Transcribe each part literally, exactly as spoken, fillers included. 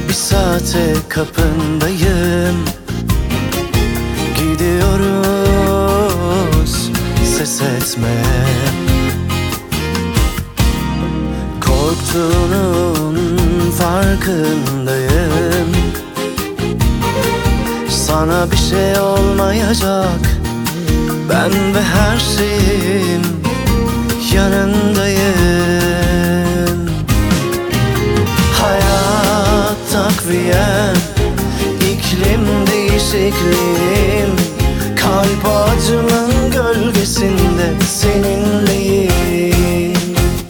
Bir saate kapındayım, gidiyoruz, ses etme. Korktuğunun farkındayım. Sana bir şey olmayacak, ben ve her şeyim yanındayım. Hayat takviyem, iklim değişikliğim, kalp ağacımın gölgesinde seninleyim.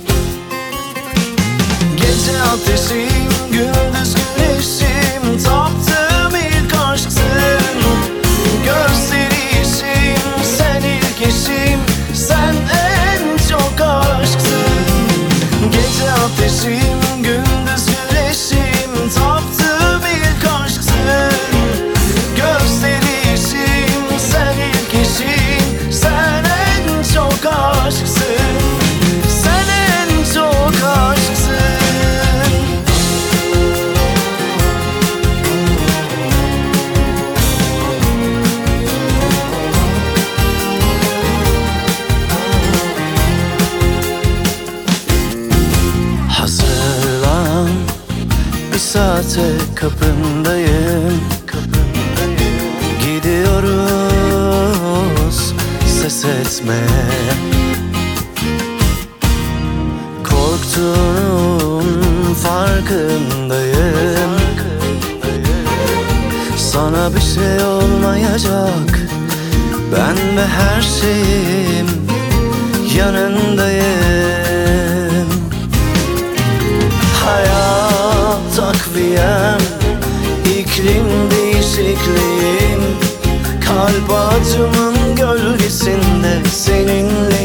Gece ateşim, gündüz güneşim, taptığım ilk aşksın. Gösterişim, sen ilk eşim, sen en çok aşksın. Gece ateşim, gündüz güneşim, taptığım ilk aşksın. Gösterişim, sen ilk eşim, sen en çok aşksın. Sen en çok aşksın. Hazırlan, bir saate kapındayım, gidiyoruz, ses etme. Korktuğum farkındayım. Sana bir şey olmayacak, ben ve her şeyim yanındayım. Hayat takviyem, iklim değişikliğim, kalp ağacımın gölgesinde seninle.